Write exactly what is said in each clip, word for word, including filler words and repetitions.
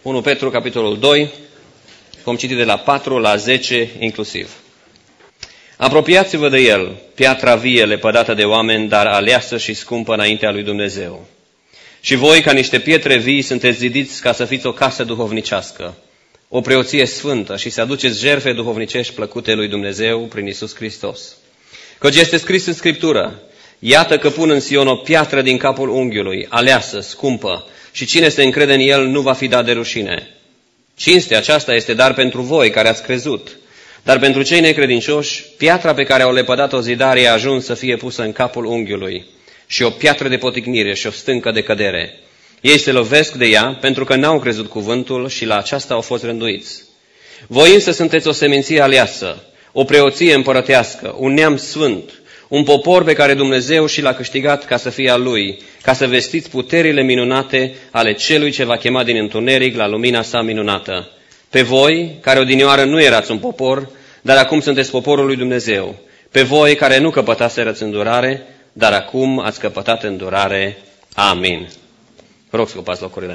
unu Petru, capitolul doi, vom citi de la patru la zece inclusiv. Apropiați-vă de el, piatra vie lepădată de oameni, dar aleasă și scumpă înaintea lui Dumnezeu. Și voi, ca niște pietre vii, sunteți zidiți ca să fiți o casă duhovnicească, o preoție sfântă și să aduceți jertfe duhovnicești plăcute lui Dumnezeu prin Iisus Hristos. Căci este scris în Scriptură: iată că pun în Sion o piatră din capul unghiului, aleasă, scumpă, și cine se încrede în el nu va fi dat de rușine. Cinstea aceasta este dar pentru voi care ați crezut. Dar pentru cei necredincioși, piatra pe care au lepădat-o zidarii a ajuns să fie pusă în capul unghiului și o piatră de poticnire și o stâncă de cădere. Ei se lovesc de ea pentru că n-au crezut cuvântul și la aceasta au fost rânduiți. Voi însă sunteți o seminție aleasă, o preoție împărătească, un neam sfânt, un popor pe care Dumnezeu și l-a câștigat ca să fie al Lui, ca să vestiți puterile minunate ale Celui ce v-a chemat din întuneric la lumina sa minunată. Pe voi, care odinioară nu erați un popor, dar acum sunteți poporul lui Dumnezeu. Pe voi, care nu căpătaserăți îndurare, dar acum ați căpătat îndurare. Amin. Vă rog să ocupați locurile.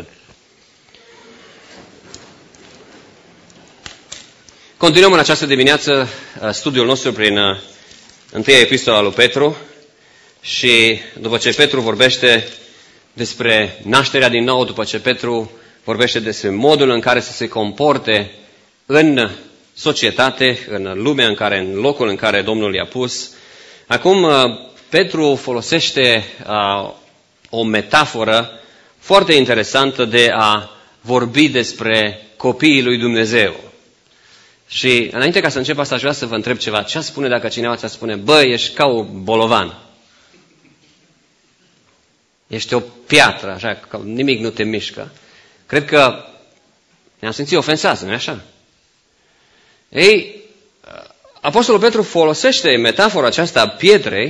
Continuăm în această dimineață studiul nostru prin întâia epistola lui Petru și după ce Petru vorbește despre nașterea din nou, după ce Petru vorbește despre modul în care să se comporte în societate, în lumea în care, în locul în care Domnul i-a pus. Acum Petru folosește uh, o metaforă foarte interesantă de a vorbi despre copiii lui Dumnezeu. Și înainte ca să încep asta, aș vrea să vă întreb ceva. Ce spune dacă cineva ți-ar spune: bă, ești ca o bolovan? Ești o piatră, așa, că nimic nu te mișcă. Cred că ne-am simțit ofensați, nu-i așa? Ei, Apostolul Petru folosește metafora aceasta a pietrei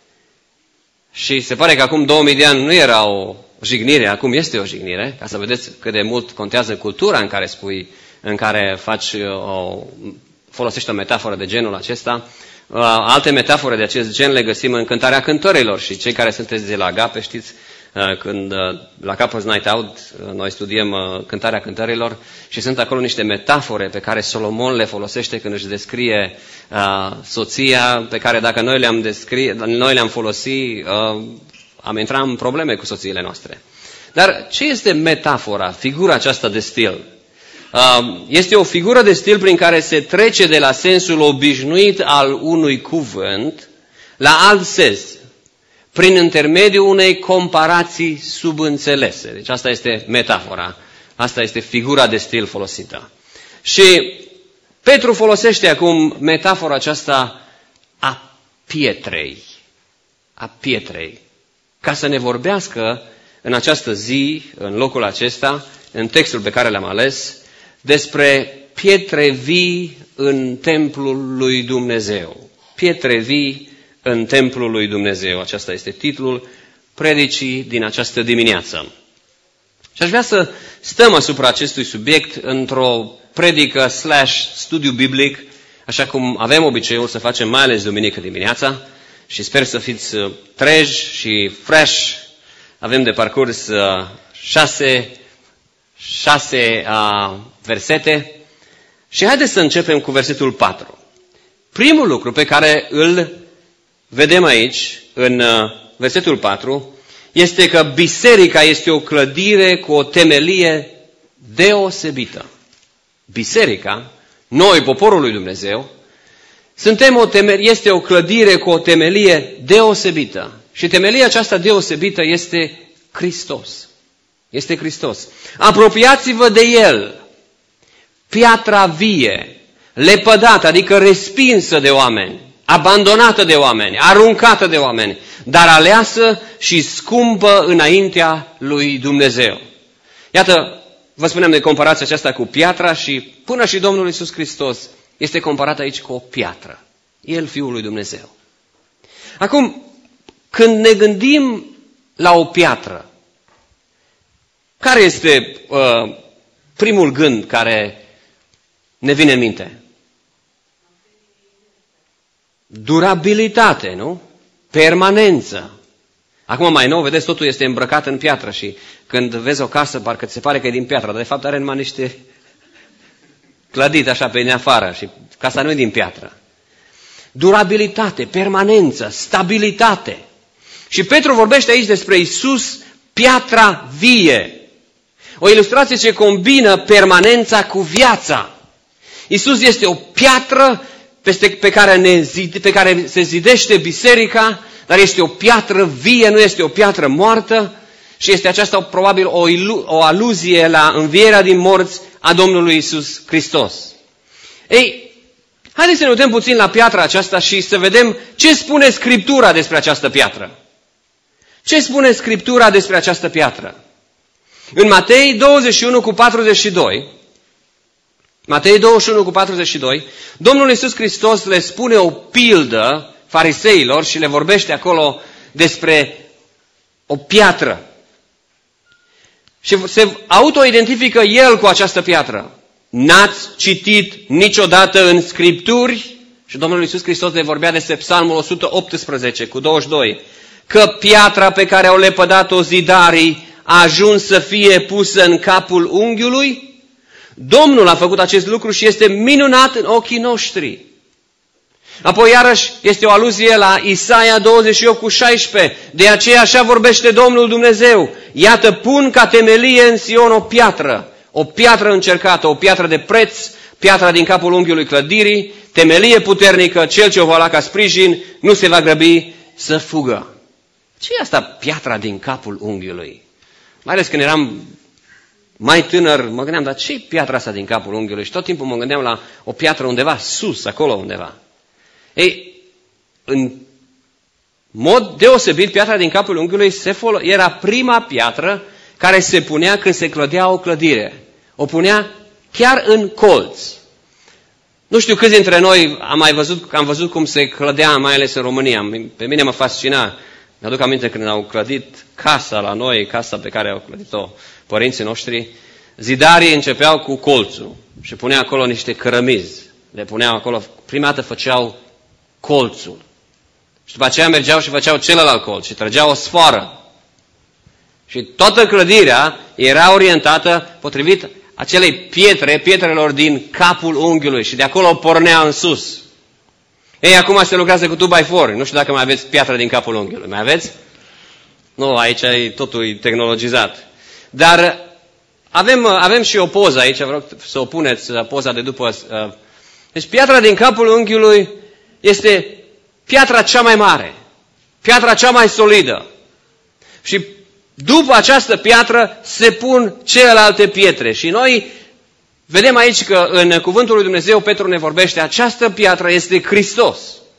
și se pare că acum două mii de ani nu era o jignire, acum este o jignire, ca să vedeți cât de mult contează cultura în care spui, în care faci o, folosești o metaforă de genul acesta. Alte metafore de acest gen le găsim în Cântarea Cântărilor și cei care sunteți de la Agape știți, când la Couples Night Out noi studiem Cântarea Cântărilor și sunt acolo niște metafore pe care Solomon le folosește când își descrie uh, soția, pe care dacă noi le-am, descrie, noi le-am folosit, uh, am intrat în probleme cu soțiile noastre. Dar ce este metafora, figura aceasta de stil? Uh, este o figură de stil prin care se trece de la sensul obișnuit al unui cuvânt la alt sens, prin intermediul unei comparații subînțelese. Deci asta este metafora, asta este figura de stil folosită. Și Petru folosește acum metafora aceasta a pietrei, a pietrei, ca să ne vorbească în această zi, în locul acesta, în textul pe care l-am ales, despre pietre vii în templul lui Dumnezeu. Pietre vii în templul lui Dumnezeu. Acesta este titlul predicii din această dimineață. Și aș vrea să stăm asupra acestui subiect într-o predică slash studiu biblic, așa cum avem obiceiul să facem mai ales duminică dimineața și sper să fiți treji și fresh. Avem de parcurs uh, șase, șase uh, versete și haideți să începem cu versetul patru. Primul lucru pe care îl vedem aici, în versetul patru, este că biserica este o clădire cu o temelie deosebită. Biserica, noi, poporul lui Dumnezeu, suntem o temelie, este o clădire cu o temelie deosebită. Și temelia aceasta deosebită este Hristos. Este Hristos. Apropiați-vă de El, piatra vie, lepădată, adică respinsă de oameni, abandonată de oameni, aruncată de oameni, dar aleasă și scumpă înaintea lui Dumnezeu. Iată, vă spunem de comparația aceasta cu piatra și până și Domnul Iisus Hristos este comparat aici cu o piatră. El, Fiul lui Dumnezeu. Acum, când ne gândim la o piatră, care este uh, primul gând care ne vine în minte? Durabilitate, nu? Permanență. Acum mai nou, vedeți, totul este îmbrăcat în piatră și când vezi o casă, parcă ți se pare că e din piatră, dar de fapt are numai niște clădit așa pe din afară și casa nu e din piatră. Durabilitate, permanență, stabilitate. Și Petru vorbește aici despre Iisus, piatra vie. O ilustrație ce combină permanența cu viața. Iisus este o piatră peste, pe, care ne zide, pe care se zidește biserica, dar este o piatră vie, nu este o piatră moartă și este aceasta probabil o, ilu, o aluzie la învierea din morți a Domnului Iisus Hristos. Ei, haideți să ne uităm puțin la piatra aceasta și să vedem ce spune Scriptura despre această piatră. Ce spune Scriptura despre această piatră? În Matei douăzeci și unu cu patruzeci și doi, Matei douăzeci și unu cu patruzeci și doi, Domnul Iisus Hristos le spune o pildă fariseilor și le vorbește acolo despre o piatră. Și se auto-identifică El cu această piatră. N-ați citit niciodată în Scripturi, și Domnul Iisus Hristos le vorbea despre Psalmul o sută optsprezece cu douăzeci și doi, că piatra pe care au lepădat-o zidarii a ajuns să fie pusă în capul unghiului? Domnul a făcut acest lucru și este minunat în ochii noștri. Apoi iarăși este o aluzie la Isaia douăzeci și opt cu șaisprezece. De aceea așa vorbește Domnul Dumnezeu. Iată, pun ca temelie în Sion o piatră, o piatră încercată, o piatră de preț, piatra din capul unghiului clădirii, temelie puternică, cel ce o va lua ca sprijin nu se va grăbi să fugă. Ce e asta piatra din capul unghiului? Mai ales când eram mai tânăr, mă gândeam, dar ce e piatra asta din capul unghiului? Și tot timpul mă gândeam la o piatră undeva sus, acolo undeva. Ei, în mod deosebit, piatra din capul unghiului se folo- era prima piatră care se punea când se clădea o clădire. O punea chiar în colț. Nu știu câți dintre noi am mai văzut, am văzut cum se clădea, mai ales în România. Pe mine mă fascina. Mi-aduc aminte când au clădit casa la noi, casa pe care au clădit-o părinții noștri, zidarii începeau cu colțul și puneau acolo niște cărămizi. Le puneau acolo, prima dată făceau colțul. Și după aceea mergeau și făceau celălalt colț și trăgeau o sfoară. Și toată clădirea era orientată potrivit acelei pietre, pietrelor din capul unghiului și de acolo pornea în sus. Ei, acum se lucrează cu two by four. Nu știu dacă mai aveți piatră din capul unghiului. Mai aveți? Nu, aici e totul tehnologizat. Dar avem, avem și o poză aici, vă rog să o puneți, poza de după. Deci piatra din capul unghiului este piatra cea mai mare, piatra cea mai solidă. Și după această piatră se pun celelalte pietre. Și noi vedem aici că în cuvântul lui Dumnezeu Petru ne vorbește, această piatră este Hristos.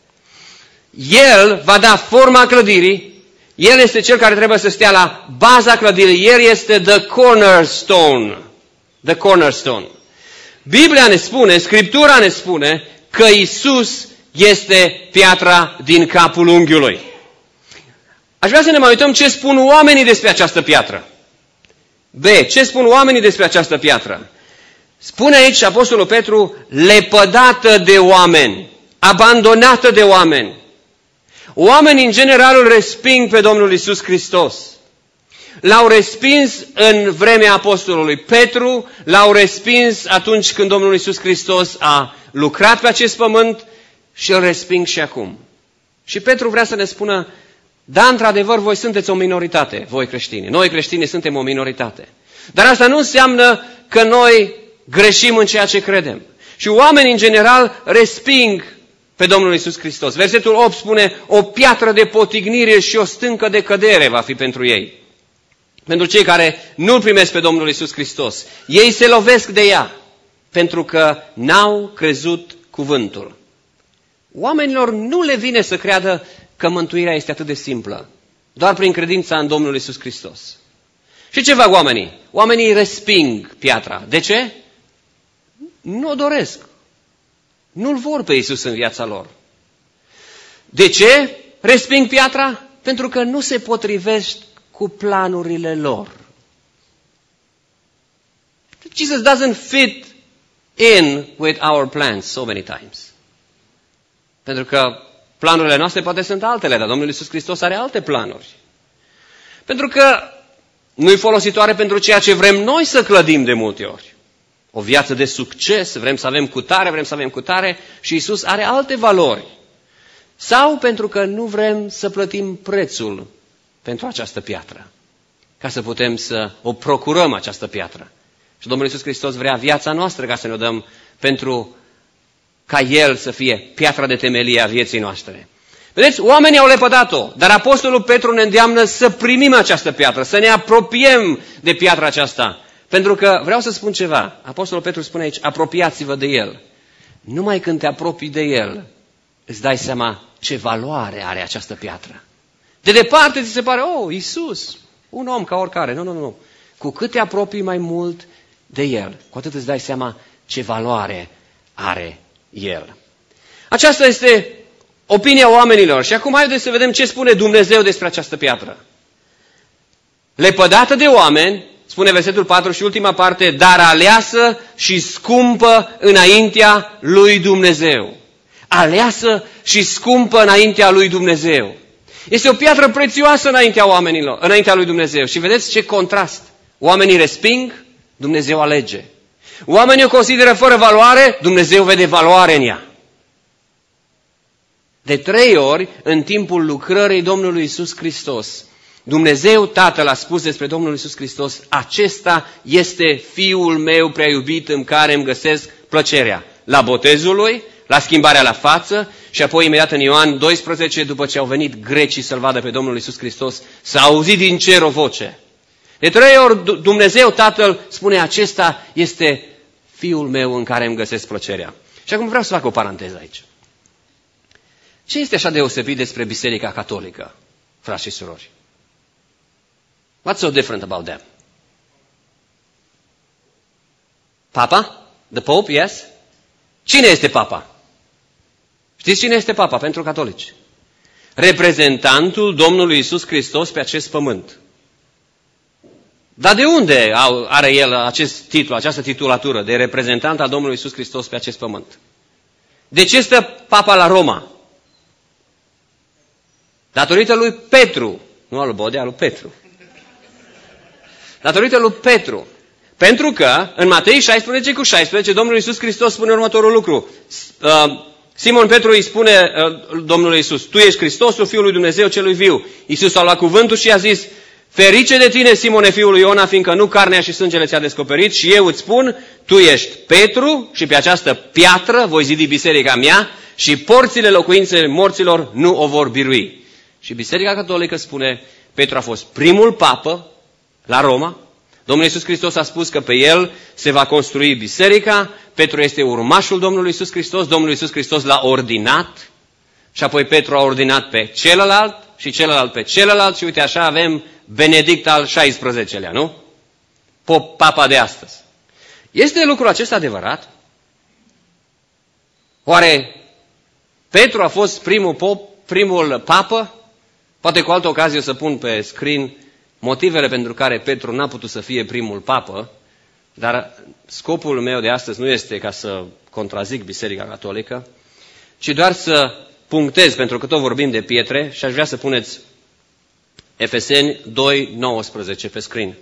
El va da forma clădirii, El este cel care trebuie să stea la baza clădirii, El este the cornerstone. The cornerstone. Biblia ne spune, Scriptura ne spune că Iisus este piatra din capul unghiului. Aș vrea să ne mai uităm ce spun oamenii despre această piatră. B. Ce spun oamenii despre această piatră? Spune aici Apostolul Petru, lepădată de oameni, abandonată de oameni. Oamenii în general îl resping pe Domnul Iisus Hristos. L-au respins în vremea Apostolului Petru, l-au respins atunci când Domnul Iisus Hristos a lucrat pe acest pământ și îl resping și acum. Și Petru vrea să ne spună, da, într-adevăr, voi sunteți o minoritate, voi creștini. Noi creștini suntem o minoritate. Dar asta nu înseamnă că noi greșim în ceea ce credem. Și oamenii în general resping pe Domnul Iisus Hristos. Versetul opt spune, o piatră de potignire și o stâncă de cădere va fi pentru ei. Pentru cei care nu-L primesc pe Domnul Iisus Hristos. Ei se lovesc de ea, pentru că n-au crezut cuvântul. Oamenilor nu le vine să creadă că mântuirea este atât de simplă, doar prin credința în Domnul Iisus Hristos. Și ce fac oamenii? Oamenii resping piatra. De ce? Nu o doresc. Nu-L vor pe Iisus în viața lor. De ce resping piatra? Pentru că nu se potrivește cu planurile lor. Jesus doesn't fit in with our plans so many times. Pentru că planurile noastre poate sunt altele, dar Domnul Iisus Hristos are alte planuri. Pentru că nu-i folositoare pentru ceea ce vrem noi să clădim de multe ori. O viață de succes, vrem să avem cutare, vrem să avem cutare și Iisus are alte valori. Sau pentru că nu vrem să plătim prețul pentru această piatră, ca să putem să o procurăm această piatră. Și Domnul Iisus Hristos vrea viața noastră ca să ne o dăm pentru ca El să fie piatra de temelie a vieții noastre. Vedeți, oamenii au lepădat-o, dar Apostolul Petru ne îndeamnă să primim această piatră, să ne apropiem de piatra aceasta. Pentru că vreau să spun ceva, Apostolul Petru spune aici, apropiați-vă de El. Numai când te apropii de El, îți dai seama ce valoare are această piatră. De departe ți se pare, oh, Iisus, un om ca oricare. Nu, nu, nu. Cu cât te apropii mai mult de El, cu atât îți dai seama ce valoare are El. Aceasta este opinia oamenilor. Și acum haideți să vedem ce spune Dumnezeu despre această piatră. Lepădată de oameni, spune versetul patru și ultima parte, dar aleasă și scumpă înaintea lui Dumnezeu. Aleasă și scumpă înaintea lui Dumnezeu. Este o piatră prețioasă înaintea oamenilor, înaintea lui Dumnezeu. Și vedeți ce contrast. Oamenii resping, Dumnezeu alege. Oamenii o consideră fără valoare, Dumnezeu vede valoare în ea. De trei ori, în timpul lucrării Domnului Iisus Hristos, Dumnezeu Tatăl a spus despre Domnul Iisus Hristos, acesta este Fiul meu prea iubit în care îmi găsesc plăcerea. La botezul lui, la schimbarea la față și apoi imediat în Ioan doisprezece, după ce au venit grecii să-L vadă pe Domnul Iisus Hristos, s-a auzit din cer o voce. De trei ori Dumnezeu Tatăl spune, acesta este Fiul meu în care îmi găsesc plăcerea. Și acum vreau să fac o paranteză aici. Ce este așa deosebit despre Biserica Catolică, frați și surori? What's so different about them? Papa? The Pope, yes? Cine este Papa? Știți cine este Papa pentru catolici? Reprezentantul Domnului Iisus Hristos pe acest pământ. Dar de unde are el acest titlu, această titulatură de reprezentant al Domnului Iisus Hristos pe acest pământ? De ce stă Papa la Roma? Datorită lui Petru, nu al lui Bodea, al lui Petru. Datorită lui Petru. Pentru că în Matei șaisprezece cu șaisprezece Domnul Iisus Hristos spune următorul lucru. Simon Petru îi spune Domnului Iisus, tu ești Hristosul, Fiul lui Dumnezeu celui viu. Iisus a luat cuvântul și a zis, ferice de tine, Simone, fiul lui Iona, fiindcă nu carnea și sângele ți-a descoperit și eu îți spun, tu ești Petru și pe această piatră voi zidi biserica mea și porțile locuinței morților nu o vor birui. Și Biserica Catolică spune, Petru a fost primul papă la Roma. Domnul Iisus Hristos a spus că pe el se va construi biserica. Petru este urmașul Domnului Iisus Hristos. Domnul Iisus Hristos l-a ordinat. Și apoi Petru a ordinat pe celălalt și celălalt pe celălalt. Și uite așa avem Benedict al șaisprezecelea, nu? Pop, papa de astăzi. Este lucrul acesta adevărat? Oare Petru a fost primul pop, primul papă? Poate cu altă ocazie o să pun pe screen motivele pentru care Petru n-a putut să fie primul papă, dar scopul meu de astăzi nu este ca să contrazic Biserica Catolică, ci doar să punctez, pentru că tot vorbim de pietre, și aș vrea să puneți Efeseni doi nouăsprezece pe screen.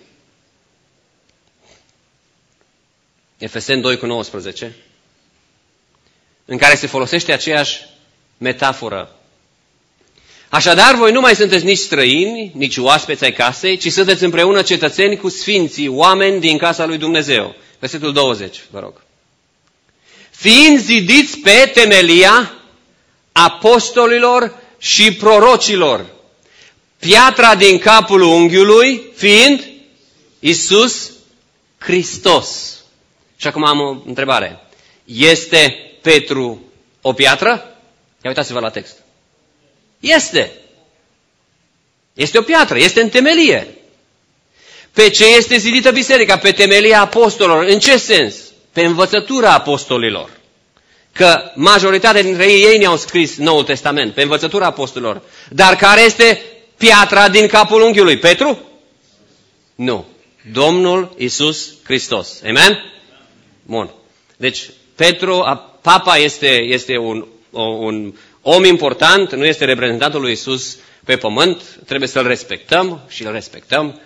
Efeseni doi cu nouăsprezece, în care se folosește aceeași metaforă. Așadar, voi nu mai sunteți nici străini, nici oaspeți ai casei, ci sunteți împreună cetățeni cu sfinții, oameni din casa lui Dumnezeu. Versetul douăzeci, vă rog. Fiind zidiți pe temelia apostolilor și prorocilor, piatra din capul unghiului fiind Iisus Hristos. Și acum am o întrebare. Este Petru o piatră? Ia uitați-vă la text. Este. Este o piatră, este în temelie. Pe ce este zidită biserica? Pe temelia apostolilor. În ce sens? Pe învățătura apostolilor. Că majoritatea dintre ei, ei ne-au scris Noul Testament, pe învățătura apostolilor. Dar care este piatra din capul unghiului? Petru? Nu. Domnul Iisus Hristos. Amen? Bun. Deci, Petru, papa este, este un, un, om important, nu este reprezentantul lui Iisus pe pământ, trebuie să-L respectăm și îl respectăm,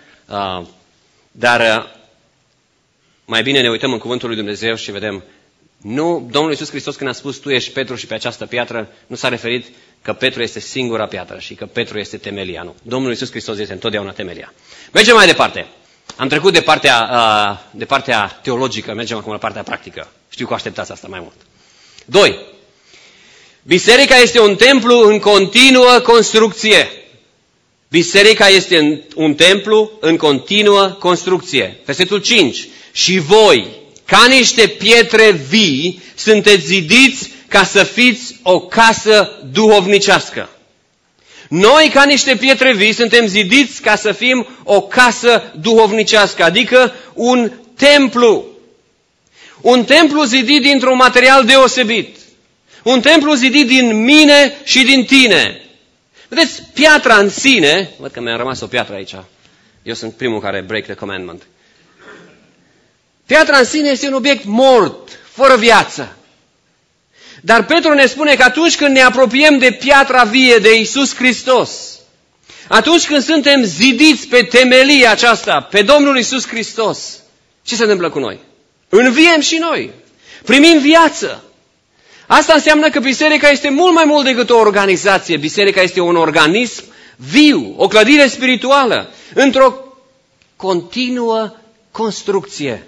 dar mai bine ne uităm în cuvântul lui Dumnezeu și vedem, nu, Domnul Iisus Hristos când a spus tu ești Petru și pe această piatră, nu s-a referit că Petru este singura piatră și că Petru este temelia, nu. Domnul Iisus Hristos este întotdeauna temelia. Mergem mai departe. Am trecut de partea, de partea teologică, mergem acum la partea practică. Știu că așteptați asta mai mult. Doi. Biserica este un templu în continuă construcție. Biserica este un templu în continuă construcție. Versetul cinci. Și voi, ca niște pietre vii, sunteți zidiți ca să fiți o casă duhovnicească. Noi, ca niște pietre vii, suntem zidiți ca să fim o casă duhovnicească, adică un templu. Un templu zidit dintr-un material deosebit. Un templu zidit din mine și din tine. Vedeți, piatra în sine, văd că mi-a rămas o piatră aici. Eu sunt primul care break the commandment. Piatra în sine este un obiect mort, fără viață. Dar Petru ne spune că atunci când ne apropiem de piatra vie, de Iisus Hristos, atunci când suntem zidiți pe temelia aceasta, pe Domnul Iisus Hristos, ce se întâmplă cu noi? Înviem și noi. Primim viață. Asta înseamnă că biserica este mult mai mult decât o organizație. Biserica este un organism viu, o clădire spirituală, într-o continuă construcție.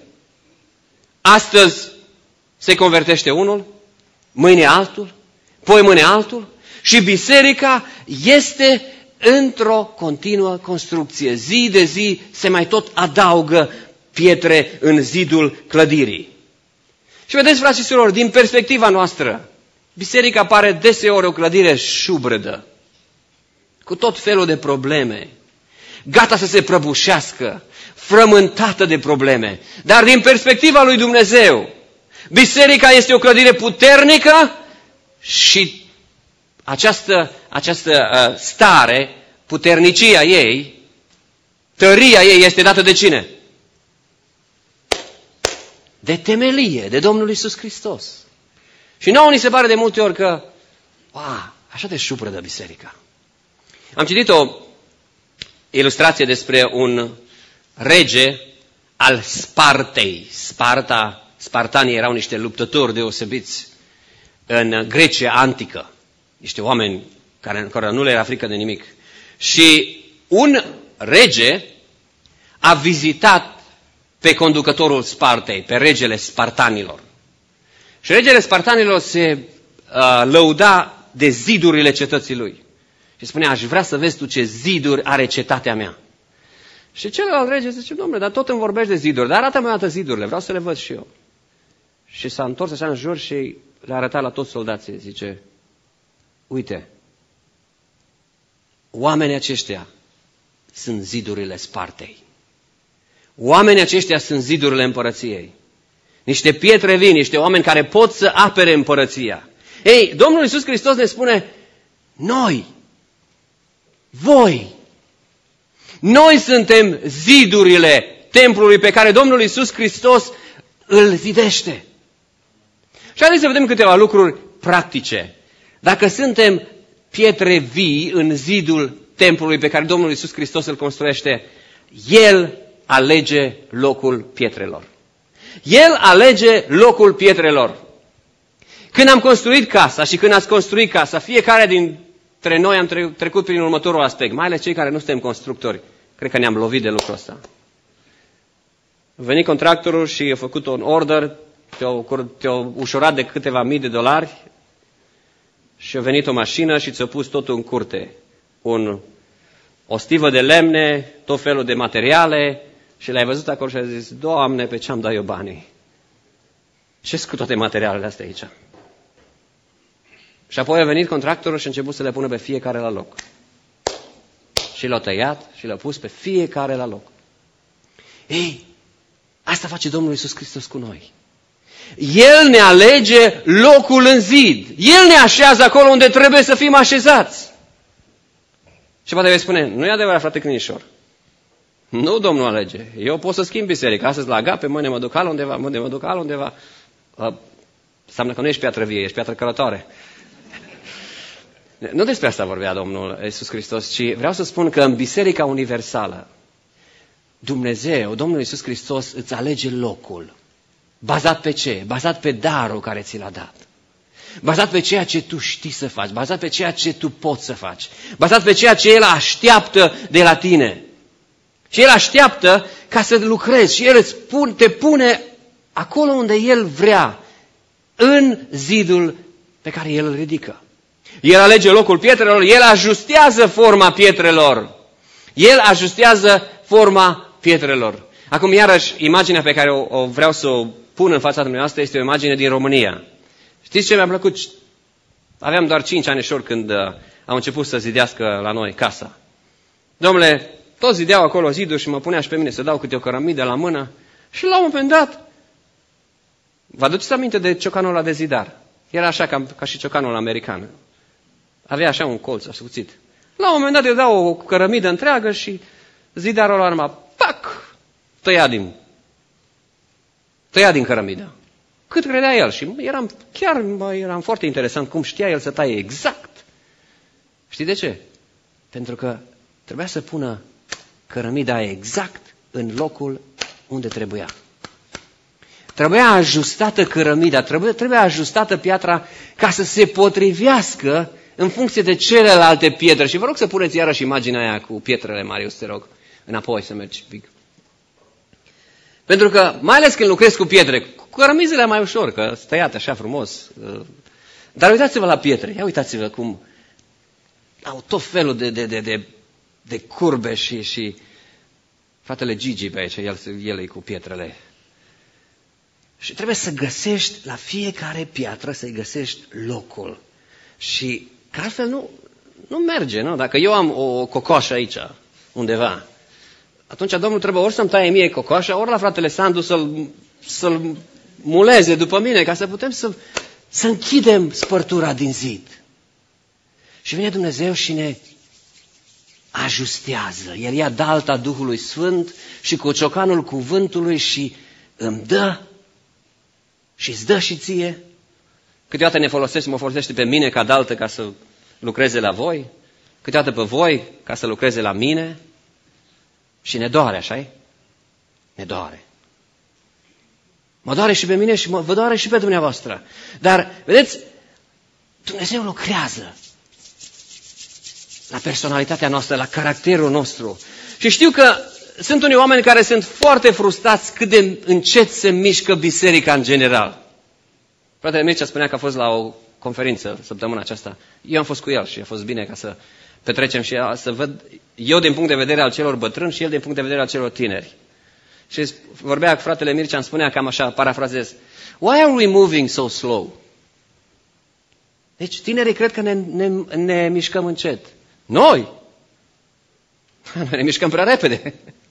Astăzi se convertește unul, mâine altul, poi mâine altul și biserica este într-o continuă construcție. Zi de zi se mai tot adaugă pietre în zidul clădirii. Și vedeți, frați și surori, din perspectiva noastră, biserica pare deseori o clădire șubredă, cu tot felul de probleme, gata să se prăbușească, frământată de probleme. Dar din perspectiva lui Dumnezeu, biserica este o clădire puternică și această, această uh, stare, puternicia ei, tăria ei este dată de cine? De temelie, de Domnul Iisus Hristos. Și nouă ni se pare de multe ori că, wow, așa de șuprădă biserica. Am citit o ilustrație despre un rege al Spartei. Sparta, spartanii erau niște luptători deosebiți în Grecia antică. Niște oameni care, care nu le era frică de nimic. Și un rege a vizitat pe conducătorul Spartei, pe regele spartanilor. Și regele spartanilor se uh, lăuda de zidurile cetății lui. Și spunea, aș vrea să vezi tu ce ziduri are cetatea mea. Și celălalt rege zice, domnule, dar tot îmi vorbești de ziduri, dar arată-mi o dată zidurile, vreau să le văd și eu. Și s-a întors așa în jur și le-a arătat la toți soldații. Zice, uite, oamenii aceștia sunt zidurile Spartei. Oamenii aceștia sunt zidurile împărăției. Niște pietre vii, niște oameni care pot să apere împărăția. Ei, Domnul Iisus Hristos ne spune, noi, voi, noi suntem zidurile templului pe care Domnul Iisus Hristos îl zidește. Și haideți să vedem câteva lucruri practice. Dacă suntem pietre vii în zidul templului pe care Domnul Iisus Hristos îl construiește, El alege locul pietrelor. El alege locul pietrelor. Când am construit casa și când ați construit casa, fiecare dintre noi am trecut prin următorul aspect, mai ales cei care nu suntem constructori. Cred că ne-am lovit de lucrul ăsta. A venit contractorul și a făcut un order, te-a, te-a ușurat de câteva mii de dolari și a venit o mașină și ți-a pus totul în curte. Un, o stivă de lemne, tot felul de materiale și l-ai văzut acolo și ai zis, Doamne, pe ce-am dat eu banii? Ce-s cu toate materialele astea aici? Și apoi a venit contractorul și a început să le pună pe fiecare la loc. Și l-a tăiat și l-a pus pe fiecare la loc. Ei, asta face Domnul Iisus Hristos cu noi. El ne alege locul în zid. El ne așează acolo unde trebuie să fim așezați. Și poate vei spune, nu e adevărat, frate Crinișor. Nu, Domnul alege. Eu pot să schimb biserica. Astăzi la Agape, mâine mă duc altundeva, mâine mă duc altundeva. Înseamnă că nu ești piatră vie, ești piatră călătoare. Nu despre asta vorbea Domnul Iisus Hristos, ci vreau să spun că în Biserica Universală, Dumnezeu, Domnul Iisus Hristos îți alege locul. Bazat pe ce? Bazat pe darul care ți l-a dat. Bazat pe ceea ce tu știi să faci, bazat pe ceea ce tu poți să faci, bazat pe ceea ce El așteaptă de la tine. Și El așteaptă ca să lucrezi și El îți pun, te pune acolo unde El vrea, în zidul pe care El îl ridică. El alege locul pietrelor, El ajustează forma pietrelor. El ajustează forma pietrelor. Acum, iarăși, imaginea pe care o, o vreau să o pun în fața dumneavoastră este o imagine din România. Știți ce mi-a plăcut? Aveam doar cinci anișori când uh, au început să zidească la noi casa. Domnule, toți zideau acolo ziduri și mă punea și pe mine să dau câte o cărămidă la mână. Și la un moment dat, vă aduceți aminte de ciocanul ăla de zidar? Era așa ca, ca și ciocanul american. Avea așa un colț ascuțit. La un moment dat îi dau o cărămidă întreagă și zidarul ăla numai, pac, tăia din, tăia din cărămidă. Cât credea el. Și eram, chiar eram foarte interesant cum știa el să taie exact. Știi de ce? Pentru că trebuia să pună cărămida exact în locul unde trebuia. Trebuia ajustată cărămida, trebuia, trebuia ajustată piatra ca să se potrivească în funcție de celelalte pietre. Și vă rog să puneți iarăși imaginea aia cu pietrele, Marius, te rog, înapoi să mergi pic. Pentru că, mai ales când lucrezi cu pietre, cu cărămizile mai ușor, că sunt tăiate așa frumos. Dar uitați-vă la pietre, ia uitați-vă cum au tot felul de, de, de, de, de curbe și, și fratele Gigi pe aici, el, el e cu pietrele. Și trebuie să găsești la fiecare piatră, să-i găsești locul. Și că altfel nu, nu merge, nu? Dacă eu am o cocoașă aici, undeva, atunci Domnul trebuie ori să-mi taie mie cocoașa, ori la fratele Sandu să-l, să-l muleze după mine, ca să putem să, să închidem spărtura din zid. Și vine Dumnezeu și ne ajustează. El ia dalta Duhului Sfânt și cu ciocanul cuvântului și îmi dă și îți dă și ție. Câteodată ne folosește, mă folosește pe mine ca daltă ca să lucreze la voi, câteodată pe voi ca să lucreze la mine. Și ne doare, așa-i? Ne doare. Mă doare și pe mine și mă, vă doare și pe dumneavoastră. Dar, vedeți, Dumnezeu lucrează la personalitatea noastră, la caracterul nostru. Și știu că sunt unii oameni care sunt foarte frustrați cât de încet se mișcă biserica în general. Fratele Mircea spunea că a fost la o conferință săptămâna aceasta. Eu am fost cu el și a fost bine ca să petrecem și să văd eu din punct de vedere al celor bătrâni și el din punct de vedere al celor tineri. Și vorbea cu fratele Mircea, îmi spunea cam așa, parafrazez, why are we moving so slow? Deci tinerii cred că ne, ne, ne mișcăm încet. Noi? Ne mișcăm prea repede.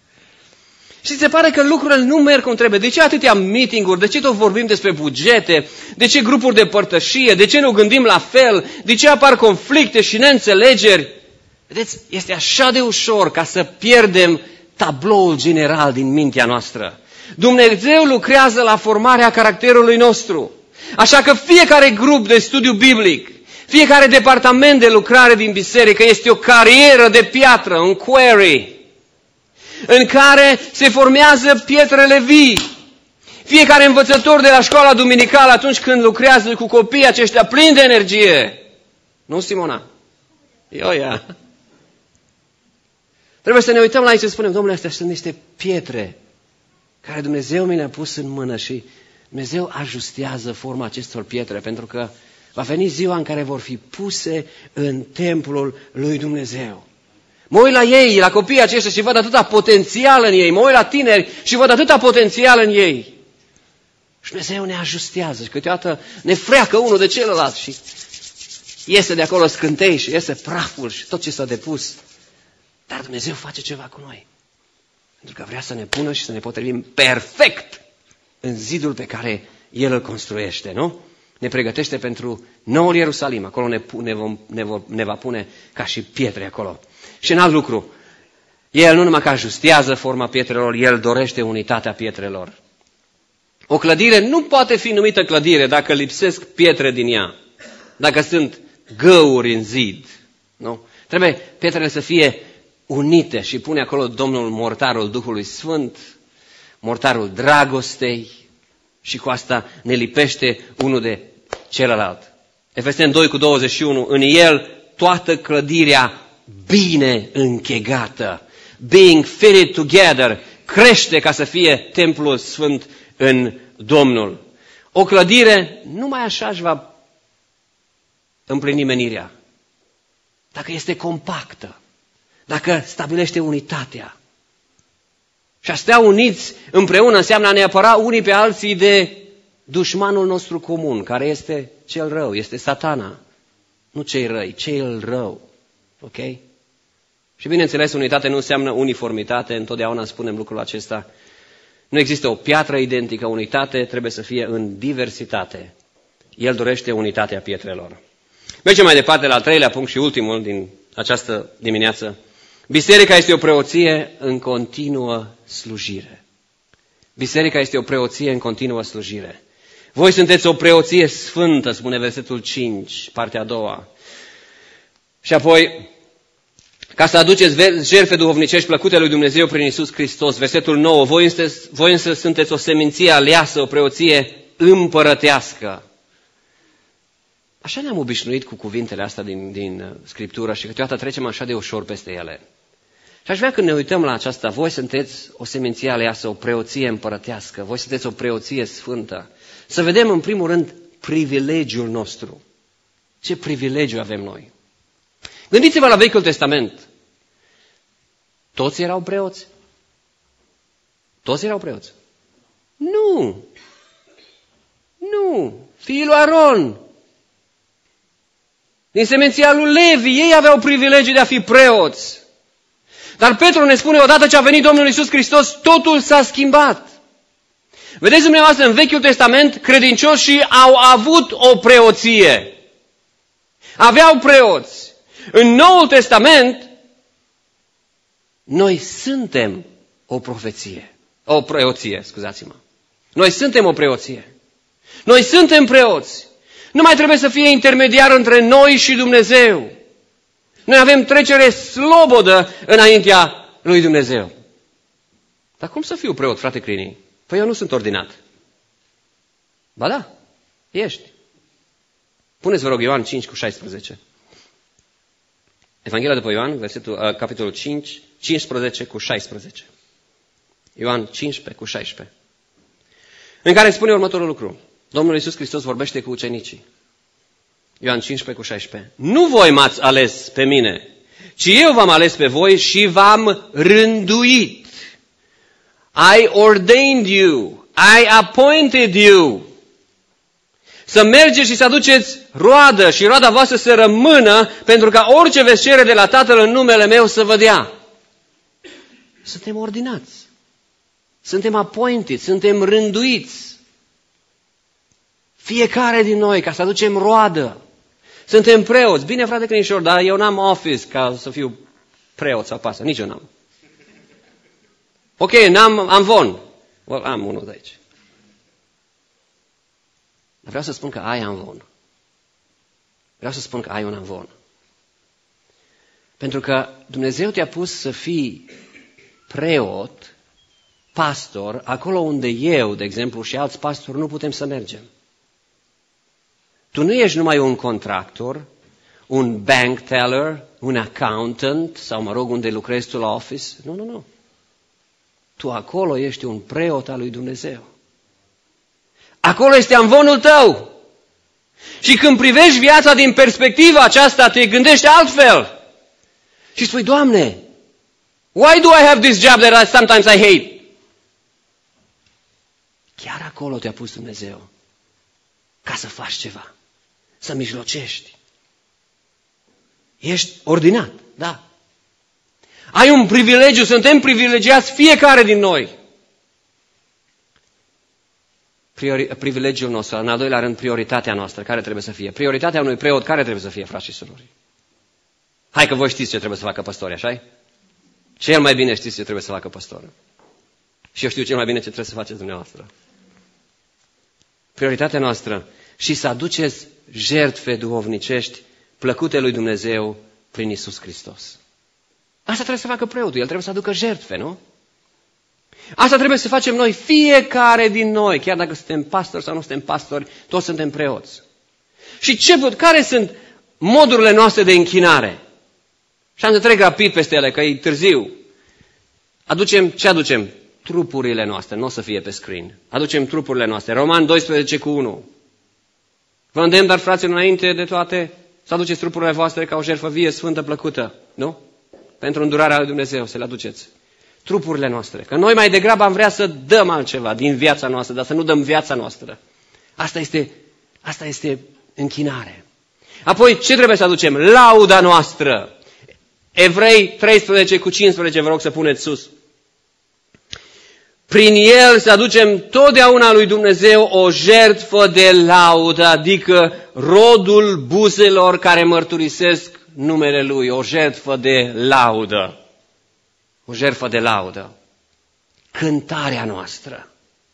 Și se pare că lucrurile nu merg cum trebuie. De ce atâtea meeting-uri? De ce tot vorbim despre bugete? De ce grupuri de părtășie? De ce nu gândim la fel? De ce apar conflicte și neînțelegeri? Vedeți, este așa de ușor ca să pierdem tabloul general din mintea noastră. Dumnezeu lucrează la formarea caracterului nostru. Așa că fiecare grup de studiu biblic, fiecare departament de lucrare din biserică este o carieră de piatră, un quarry, în care se formează pietrele vii. Fiecare învățător de la școala duminicală, atunci când lucrează cu copiii aceștia plini de energie, nu, Simona? Eu, ia. Trebuie să ne uităm la aici și să spunem, Domnule, astea sunt niște pietre care Dumnezeu mi le-a pus în mână și Dumnezeu ajustează forma acestor pietre, pentru că va veni ziua în care vor fi puse în templul lui Dumnezeu. Mă uit la ei, la copiii aceștia și văd atâta potențial în ei. Mă uit la tineri și văd atâta potențial în ei. Și Dumnezeu ne ajustează și câteodată ne freacă unul de celălalt și iese de acolo scântei și iese praful și tot ce s-a depus. Dar Dumnezeu face ceva cu noi. Pentru că vrea să ne pună și să ne potrivim perfect în zidul pe care El îl construiește, nu? Ne pregătește pentru noul Ierusalim. Acolo ne, ne, vom, ne, vom, ne va pune ca și pietre acolo. Și în alt lucru, El nu numai că ajustează forma pietrelor, El dorește unitatea pietrelor. O clădire nu poate fi numită clădire dacă lipsesc pietre din ea. Dacă sunt găuri în zid. Nu? Trebuie pietrele să fie unite și pune acolo Domnul mortarul Duhului Sfânt, mortarul dragostei și cu asta ne lipește unul de celălalt. Efeseni doi cu douăzeci și unu, în el toată clădirea bine închegată, being fitted together, crește ca să fie templul sfânt în Domnul. O clădire numai așa își va împlini menirea. Dacă este compactă, dacă stabilește unitatea. Și a stea uniți împreună înseamnă a ne apăra unii pe alții de dușmanul nostru comun, care este cel rău, este Satana. Nu cei răi, cel rău. Ok? Și bineînțeles, unitate nu înseamnă uniformitate, întotdeauna spunem lucrul acesta. Nu există o piatră identică, unitate trebuie să fie în diversitate. El dorește unitatea pietrelor. Mergem mai departe la al treilea punct și ultimul din această dimineață. Biserica este o preoție în continuă slujire. Biserica este o preoție în continuă slujire. Voi sunteți o preoție sfântă, spune versetul cinci, partea a doua. Și apoi, ca să aduceți jertfe duhovnicești plăcute lui Dumnezeu prin Iisus Hristos, versetul nouă, voi însă, voi însă sunteți o seminție aleasă, o preoție împărătească. Așa ne-am obișnuit cu cuvintele astea din, din Scriptură și câteodată trecem așa de ușor peste ele. Și aș vrea când ne uităm la aceasta, voi sunteți o seminție aleasă, o preoție împărătească, voi sunteți o preoție sfântă. Să vedem în primul rând privilegiul nostru. Ce privilegiu avem noi? Gândiți-vă la Vechiul Testament. Toți erau preoți? Toți erau preoți? Nu! Nu! Fiul lui Aron, din seminția lui Levi, ei aveau privilegiul de a fi preoți. Dar Petru ne spune, odată ce a venit Domnul Iisus Hristos, totul s-a schimbat. Vedeți dumneavoastră, în Vechiul Testament, credincioșii au avut o preoție. Aveau preoți. În Noul Testament, noi suntem o profeție. O preoție, scuzați-mă. Noi suntem o preoție. Noi suntem preoți. Nu mai trebuie să fie intermediar între noi și Dumnezeu. Noi avem trecere slobodă înaintea lui Dumnezeu. Dar cum să fiu preot, frate Crini? Păi eu nu sunt ordinat. Ba da, ești. Puneți, vă rog, Ioan cinci cu șaisprezece. Evanghelia după Ioan, versetul, uh, capitolul cinci, cincisprezece cu șaisprezece. Ioan cincisprezece cu șaisprezece. În care spune următorul lucru. Domnul Iisus Hristos vorbește cu ucenicii. Ioan cincisprezece cu șaisprezece. Nu voi m-ați ales pe mine, ci eu v-am ales pe voi și v-am rânduit. I ordained you. I appointed you. Să mergeți și să aduceți roadă și roada voastră să rămână, pentru ca orice veți cere de la Tatăl în numele meu să vă dea. Suntem ordinați. Suntem appointed, suntem rânduiți. Fiecare din noi, ca să aducem roadă. Suntem preoți. Bine, frate Crinișor, dar eu n-am office ca să fiu preot sau pastor. Nici eu n-am. Ok, n-am, am von. Well, am unul de aici. Vreau să spun că ai amvon. Vreau să spun că ai un amvon. Pentru că Dumnezeu te-a pus să fii preot, pastor, acolo unde eu, de exemplu, și alți pastori nu putem să mergem. Tu nu ești numai un contractor, un bank teller, un accountant, sau mă rog, unde lucrezi tu la office. Nu, nu, nu. Tu acolo ești un preot al lui Dumnezeu. Acolo este amvonul tău. Și când privești viața din perspectiva aceasta, te gândești altfel. Și spui, Doamne, why do I have this job that I, sometimes I hate? Chiar acolo te-a pus Dumnezeu. Ca să faci ceva. Să mijlocești. Ești ordinat, da. Ai un privilegiu, suntem privilegiați fiecare din noi. Priori, privilegiul nostru, în al doilea rând, prioritatea noastră, care trebuie să fie? Prioritatea unui preot, care trebuie să fie, frați și surori? Hai că voi știți ce trebuie să facă păstorii, așa-i? Cel mai bine știți ce trebuie să facă păstorul. Și eu știu cel mai bine ce trebuie să faceți dumneavoastră. Prioritatea noastră și să aduceți jertfe duhovnicești plăcute lui Dumnezeu prin Iisus Hristos. Asta trebuie să facă preotul, el trebuie să aducă jertfe, nu? Asta trebuie să facem noi, fiecare din noi, chiar dacă suntem pastori sau nu suntem pastori, toți suntem preoți. Și ce, care sunt modurile noastre de închinare? Și am să trec rapid peste ele, că e târziu. Aducem, ce aducem? Trupurile noastre, nu o să fie pe screen. Aducem trupurile noastre. Roman doisprezece cu unu. Vă îndemn, dar fraților, înainte de toate, să aduceți trupurile voastre ca o jertfă vie, sfântă, plăcută. Nu? Pentru îndurarea lui Dumnezeu, să le aduceți. Trupurile noastre. Că noi mai degrabă am vrea să dăm altceva din viața noastră, dar să nu dăm viața noastră. Asta este, asta este închinare. Apoi, ce trebuie să aducem? Lauda noastră. Evrei treisprezece cu cincisprezece, vă rog să puneți sus. Prin el să aducem totdeauna lui Dumnezeu o jertfă de laudă, adică rodul buzelor care mărturisesc numele Lui, o jertfă de laudă. O jertfă de laudă. Cântarea noastră.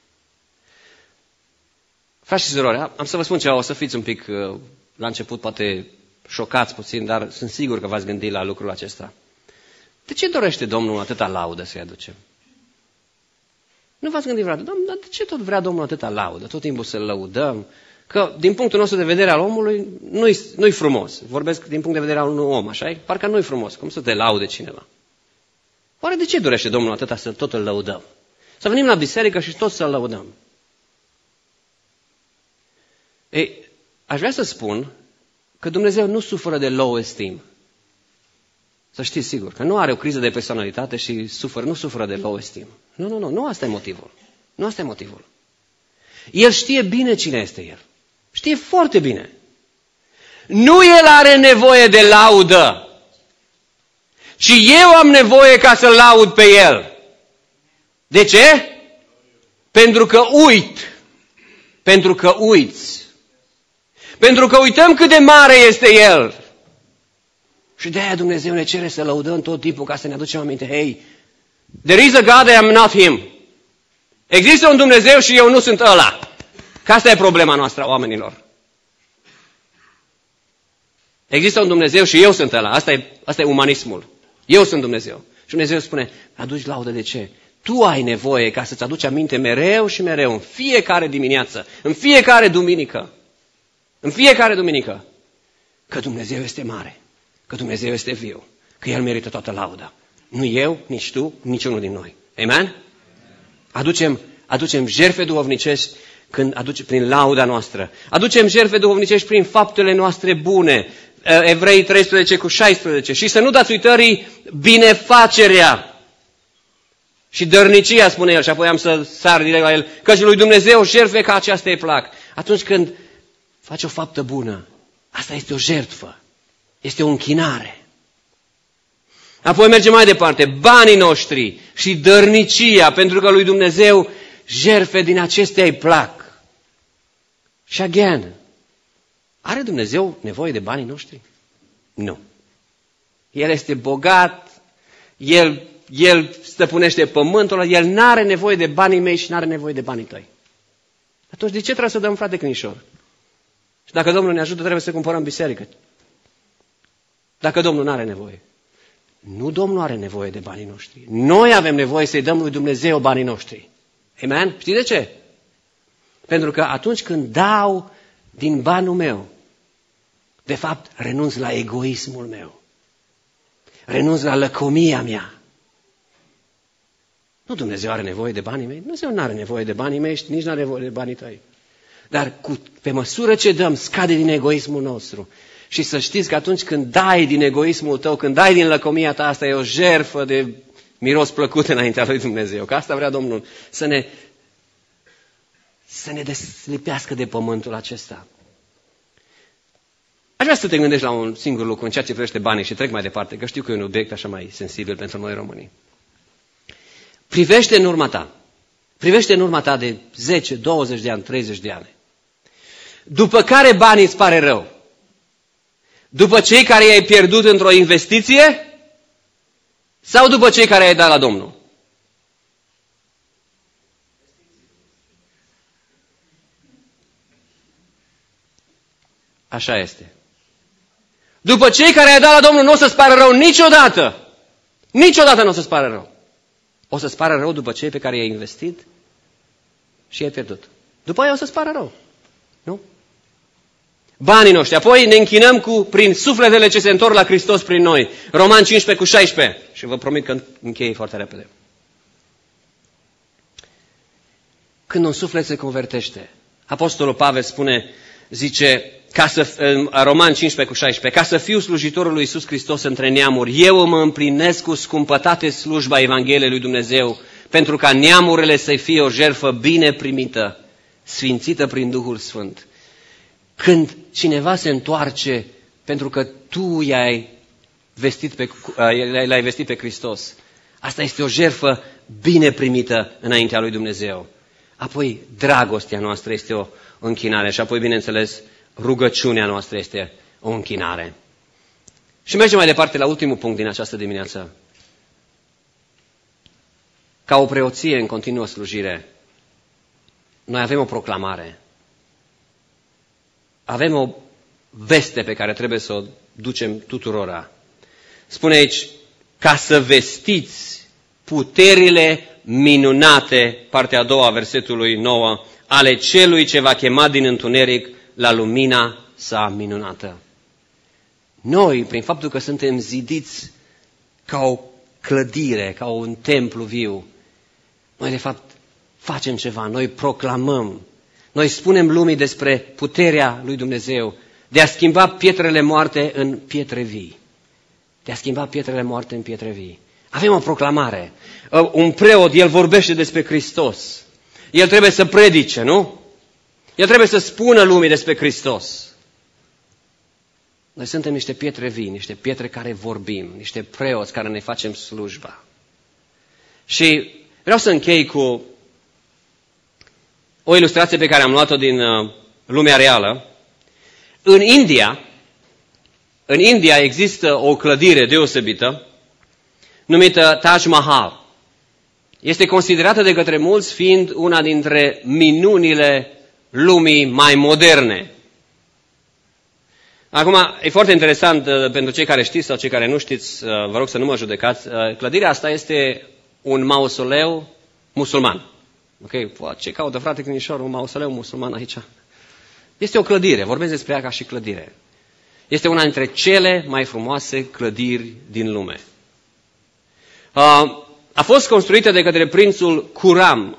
Frați și surori, am să vă spun ceva, o să fiți un pic, la început poate șocați puțin, dar sunt sigur că v-ați gândit la lucrul acesta. De ce dorește Domnul atâta laudă să-i aducem? Nu v-ați gândit vreodată, dar de ce tot vrea Domnul atâta laudă? Tot timpul să-L lăudăm? Că din punctul nostru de vedere al omului nu-i, nu-i frumos. Vorbesc din punct de vedere al unui om, așa? Parcă nu-i frumos. Cum să te laude cineva? Oare de ce dorește Domnul atâta să tot îl lăudăm? Să venim la biserică și tot să-L lăudăm. Ei, aș vrea să spun că Dumnezeu nu suferă de low esteem. Să știți sigur, că nu are o criză de personalitate și suferă, nu suferă de low esteem. Nu, nu, nu, nu asta e motivul. Nu asta e motivul. El știe bine cine este El. Știe foarte bine. Nu El are nevoie de laudă, ci eu am nevoie ca să laud pe El. De ce? Pentru că uit. Pentru că uiți. Pentru că uităm cât de mare este El. Și de aia Dumnezeu ne cere să lăudăm tot timpul ca să ne aducem aminte. Hey, there is a God, I am not Him. Există un Dumnezeu și eu nu sunt ăla. Că asta e problema noastră a oamenilor. Există un Dumnezeu și eu sunt ăla. Asta e, asta e umanismul. Eu sunt Dumnezeu. Și Dumnezeu spune, aduci laudă de ce? Tu ai nevoie ca să-ți aduci aminte mereu și mereu, în fiecare dimineață, în fiecare duminică, în fiecare duminică, că Dumnezeu este mare, că Dumnezeu este viu, că El merită toată lauda. Nu eu, nici tu, nici unul din noi. Amen? Aducem, aducem jertfe duhovnicești când aduce, prin lauda noastră. Aducem jertfe duhovnicești prin faptele noastre bune. Evrei treisprezece cu șaisprezece. Și să nu dați uitării binefacerea și dărnicia, spune el, și apoi am să sar direct la el, căci lui Dumnezeu jertfe ca aceasta îi plac. Atunci când faci o faptă bună, asta este o jertfă. Este o închinare. Apoi mergem mai departe. Banii noștri și dărnicia, pentru că lui Dumnezeu jertfe din acestea îi plac. Și again, are Dumnezeu nevoie de banii noștri? Nu. El este bogat, El, El stăpânește pământul, El nu are nevoie de banii mei și nu are nevoie de banii tăi. Atunci de ce trebuie să dăm, frate Cnișor? Și dacă Domnul ne ajută, trebuie să cumpărăm biserică. Dacă Domnul nu are nevoie. Nu Domnul are nevoie de banii noștri. Noi avem nevoie să-i dăm lui Dumnezeu banii noștri. Amen? Știi de ce? Pentru că atunci când dau din banul meu, de fapt renunț la egoismul meu. Renunț la lăcomia mea. Nu Dumnezeu are nevoie de banii mei. Dumnezeu nu are nevoie de banii mei și nici nu are nevoie de banii tăi. Dar cu, pe măsură ce dăm, scade din egoismul nostru. Și să știți că atunci când dai din egoismul tău, când dai din lăcomia ta, asta e o jertfă de miros plăcut înaintea lui Dumnezeu. Că asta vrea Domnul, să ne, să ne deslipească de pământul acesta. Aș vrea să te gândești la un singur lucru în ceea ce privește banii și trec mai departe, că știu că e un obiect așa mai sensibil pentru noi românii. Privește în urma ta. Privește în urma ta de zece, douăzeci de ani, treizeci de ani. După care banii îți pare rău? După cei care i-ai pierdut într-o investiție sau după cei care i-ai dat la Domnul? Așa este. După cei care ai dat la Domnul nu o să-ți pară rău niciodată. Niciodată nu o să-ți pară rău. O să-ți pară rău după cei pe care i-ai investit și i-ai pierdut. După aia o să-ți pară rău. Nu? Banii noștri. Apoi ne închinăm cu, prin sufletele ce se întorc la Hristos prin noi. Roman cincisprezece cu șaisprezece. Și vă promit că închei foarte repede. Când un suflet se convertește, Apostolul Pavel spune, zice, ca să, în Roman cincisprezece cu șaisprezece, ca să fiu slujitorul lui Iisus Hristos între neamuri, eu mă împlinesc cu scumpătate slujba Evangheliei lui Dumnezeu, pentru ca neamurile să fie o jertfă bine primită, sfințită prin Duhul Sfânt. Când cineva se întoarce pentru că tu i-ai vestit pe, l-ai vestit pe Hristos, asta este o jertfă bine primită înaintea lui Dumnezeu. Apoi dragostea noastră este o închinare și apoi, bineînțeles, rugăciunea noastră este o închinare. Și mergem mai departe la ultimul punct din această dimineață. Ca o preoție în continuă slujire, noi avem o proclamare. Avem o veste pe care trebuie să o ducem tuturora. Spune aici, ca să vestiți puterile minunate, partea a doua a versetului nouă, ale celui ce va chema din întuneric la lumina sa minunată. Noi, prin faptul că suntem zidiți ca o clădire, ca un templu viu, noi de fapt facem ceva, noi proclamăm, noi spunem lumii despre puterea lui Dumnezeu de a schimba pietrele moarte în pietre vii. De a schimba pietrele moarte în pietre vii. Avem o proclamare. Un preot, el vorbește despre Hristos. El trebuie să predice, nu? El trebuie să spună lumii despre Hristos. Noi suntem niște pietre vii, niște pietre care vorbim, niște preoți care ne facem slujba. Și vreau să închei cu o ilustrație pe care am luat-o din lumea reală. În India, în India există o clădire deosebită numită Taj Mahal. Este considerată de către mulți fiind una dintre minunile lumii mai moderne. Acum, e foarte interesant pentru cei care știți sau cei care nu știți, vă rog să nu mă judecați, clădirea asta este un mausoleu musulman. Ok, ce caută frate Crinișor, un mausoleu musulman aici? Este o clădire, vorbesc despre ea ca și clădire. Este una dintre cele mai frumoase clădiri din lume. A fost construită de către prințul Khurram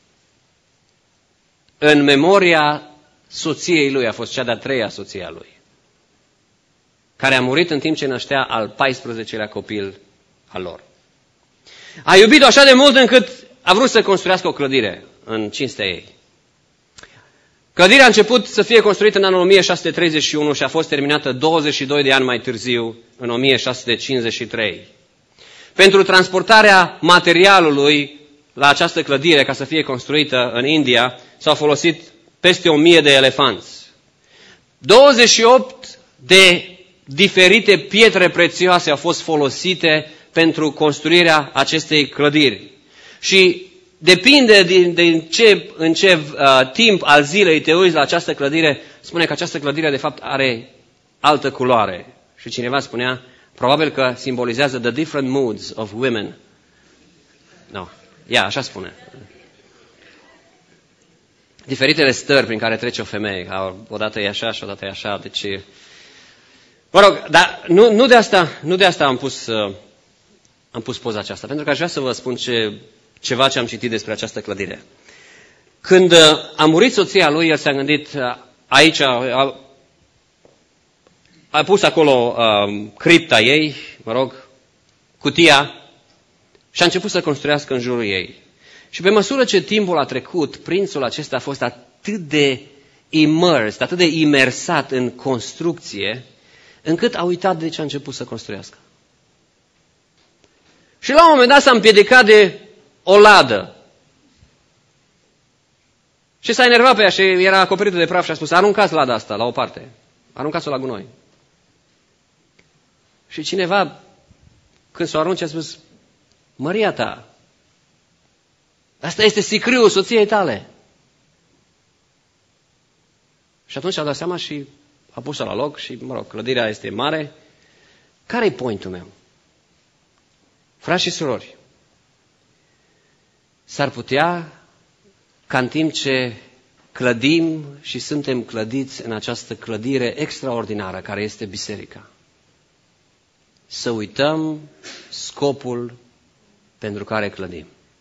în memoria soției lui, a fost cea de-a treia soție a lui, care a murit în timp ce năștea al paisprezecelea copil al lor. A iubit-o așa de mult încât a vrut să construiască o clădire în cinstea ei. Clădirea a început să fie construită în anul o mie șase sute treizeci și unu și a fost terminată douăzeci și doi de ani mai târziu, în o mie șase sute cincizeci și trei. Pentru transportarea materialului la această clădire, ca să fie construită în India, s-au folosit peste o mie de elefanți. douăzeci și opt de diferite pietre prețioase au fost folosite pentru construirea acestei clădiri. Și depinde din, din ce, în ce uh, timp al zilei te uiți la această clădire, spune că această clădire de fapt are altă culoare. Și cineva spunea, probabil că simbolizează the different moods of women. No. Ia, așa spune. Diferitele stări prin care trece o femeie. Odată e așa și odată e așa. Deci, mă rog, dar nu, nu, de, asta, nu de asta am pus, uh, am pus poza aceasta. Pentru că aș vrea să vă spun ce, ceva ce am citit despre această clădire. Când uh, a murit soția lui, el s-a gândit, uh, aici a, a pus acolo uh, cripta ei, mă rog, cutia, și a început să construiască în jurul ei. Și pe măsură ce timpul a trecut, prințul acesta a fost atât de immersed, atât de imersat în construcție, încât a uitat de ce a început să construiască. Și la un moment dat s-a împiedicat de o ladă. Și s-a enervat pe ea și era acoperită de praf și a spus, aruncați lada asta la o parte, aruncați-o la gunoi. Și cineva, când s-o arunce, a spus, Maria ta, asta este sicriul soției tale. Și atunci a dat seama și a pus-o la loc și, mă rog, clădirea este mare. Care-i pointul meu? Frați și surori, s-ar putea ca în timp ce clădim și suntem clădiți în această clădire extraordinară care este biserica, să uităm scopul pentru care clădim.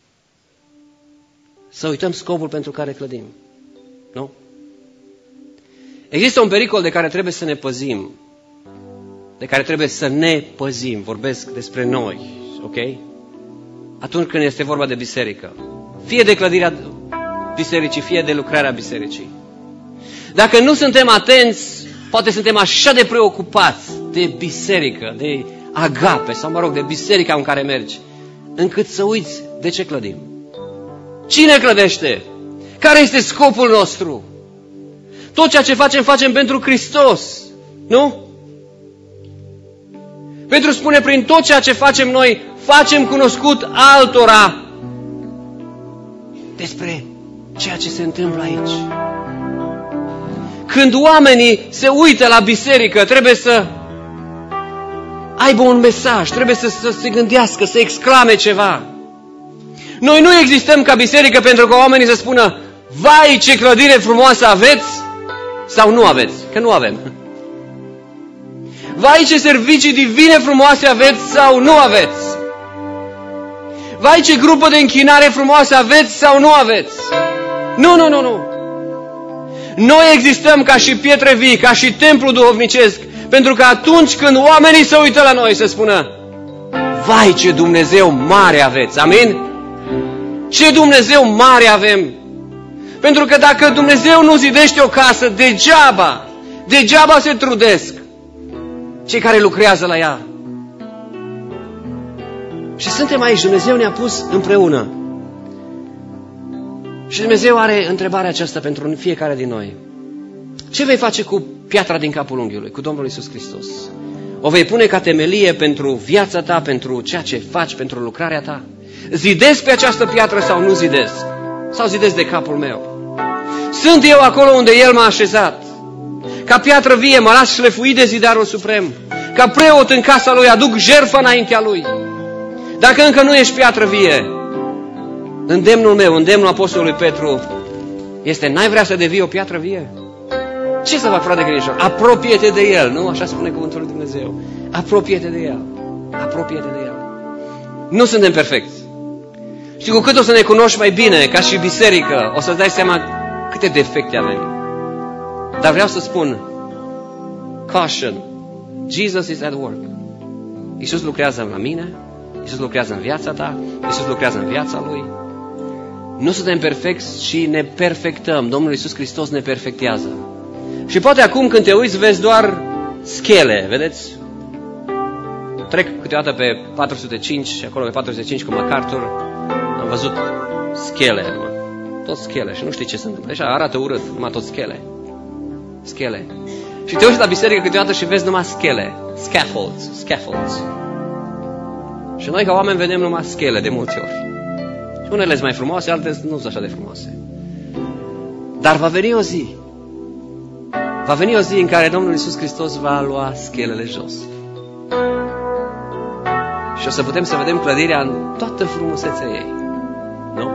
Să uităm scopul pentru care clădim. Nu? Există un pericol de care trebuie să ne păzim. De care trebuie să ne păzim. Vorbesc despre noi. Ok? Atunci când este vorba de biserică. Fie de clădirea bisericii, fie de lucrarea bisericii. Dacă nu suntem atenți, poate suntem așa de preocupați de biserică, de agape, sau mă rog, de biserica în care mergi, încât să uiți de ce clădim. Cine clădește? Care este scopul nostru? Tot ceea ce facem, facem pentru Hristos. Nu? Petru spune, prin tot ceea ce facem noi, facem cunoscut altora despre ceea ce se întâmplă aici. Când oamenii se uită la biserică, trebuie să aibă un mesaj, trebuie să, să se gândească, să exclame ceva. Noi nu existăm ca biserică pentru că oamenii să spună, vai ce clădire frumoasă aveți sau nu aveți, că nu avem. Vai ce servicii divine frumoase aveți sau nu aveți. Vai ce grupă de închinare frumoasă aveți sau nu aveți. Nu, nu, nu, nu. Noi existăm ca și pietre vii, ca și templu duhovnicesc, pentru că atunci când oamenii se uită la noi să spună, vai ce Dumnezeu mare aveți, amin? Ce Dumnezeu mare avem! Pentru că dacă Dumnezeu nu zidește o casă, degeaba, degeaba se trudesc cei care lucrează la ea. Și suntem aici, Dumnezeu ne-a pus împreună. Și Dumnezeu are întrebarea aceasta pentru fiecare din noi. Ce vei face cu piatra din capul unghiului, cu Domnul Iisus Hristos? O vei pune ca temelie pentru viața ta, pentru ceea ce faci, pentru lucrarea ta? Zidesc pe această piatră sau nu zidesc? Sau zidesc de capul meu? Sunt eu acolo unde El m-a așezat. Ca piatră vie mă las șlefuit de zidarul suprem. Ca preot în casa Lui aduc jertfă înaintea Lui. Dacă încă nu ești piatră vie, îndemnul meu, îndemnul apostolului Petru este, n-ai vrea să devii o piatră vie? Ce să fac, frate credincios? Apropie-te de El, nu? Așa spune cuvântul lui Dumnezeu. Apropie-te de El. Apropie-te de El. Nu suntem perfecți. Și cu cât o să ne cunoști mai bine, ca și biserică, o să-ți dai seama câte defecte avem. Dar vreau să spun, caution, Jesus is at work. Iisus lucrează la mine, Iisus lucrează în viața ta, Iisus lucrează în viața Lui. Nu suntem perfecți și ne perfectăm. Domnul Iisus Hristos ne perfectează. Și poate acum când te uiți vezi doar schele, vedeți? Trec câteodată pe patru sute cinci și acolo pe patru sute cinci cu MacArthur, am văzut schele, tot schele și nu știi ce se întâmplă. Așa arată urât, numai tot schele. Schele. Și te uiți la biserică câteodată și vezi numai schele, scaffolds, scaffolds. Și noi ca oameni vedem numai schele de multe ori. Și unele sunt mai frumoase, altele nu sunt așa de frumoase. Dar va veni o zi, va veni o zi în care Domnul Iisus Hristos va lua schelele jos. Și o să putem să vedem clădirea în toată frumusețea ei. Nu?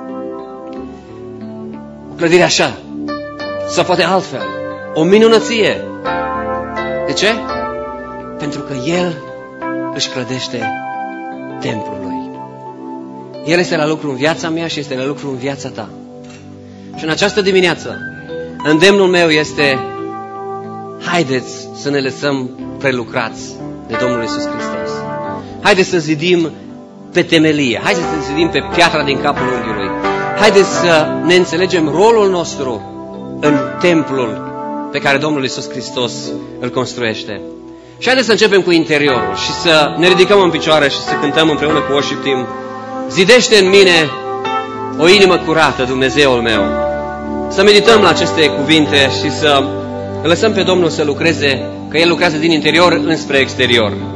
O clădire așa. Sau poate altfel. O minunăție. De ce? Pentru că El își clădește templul Lui. El este la lucru în viața mea și este la lucru în viața ta. Și în această dimineață, îndemnul meu este, haideți să ne lăsăm prelucrați de Domnul Iisus Hristos. Haideți să zidim pe temelie, haideți să zidim pe piatra din capul unghiului. Haideți să ne înțelegem rolul nostru în templul pe care Domnul Iisus Hristos îl construiește. Și haideți să începem cu interiorul și să ne ridicăm în picioare și să cântăm împreună cu worship team. Zidește în mine o inimă curată, Dumnezeul meu. Să medităm la aceste cuvinte și să lăsăm pe Domnul să lucreze, că El lucrează din interior înspre exterior.